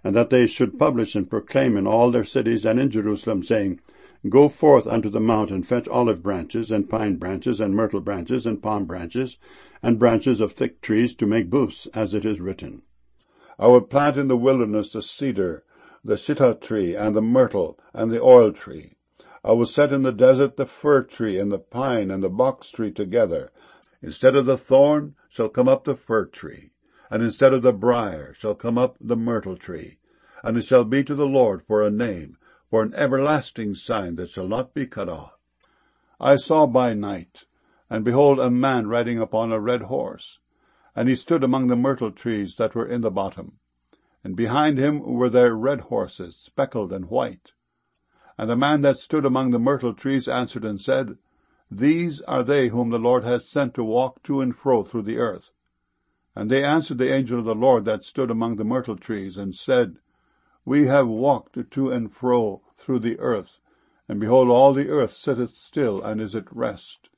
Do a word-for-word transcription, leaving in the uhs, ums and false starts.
and that they should publish and proclaim in all their cities and in Jerusalem, saying, Go forth unto the mount, and fetch olive branches, and pine branches, and myrtle branches, and palm branches, and branches of thick trees, to make booths, as it is written. I will plant in the wilderness the cedar, the shittah tree, and the myrtle, and the oil tree. I will set in the desert the fir tree, and the pine, and the box tree together. Instead of the thorn shall come up the fir tree, and instead of the briar shall come up the myrtle tree. And it shall be to the Lord for a name, for an everlasting sign that shall not be cut off. I saw by night, and behold, a man riding upon a red horse, and he stood among the myrtle trees that were in the bottom. And behind him were there red horses, speckled and white. And the man that stood among the myrtle trees answered and said, These are they whom the Lord has sent to walk to and fro through the earth. And they answered the angel of the Lord that stood among the myrtle trees, and said, We have walked to and fro through the earth, and behold, all the earth sitteth still and is at rest.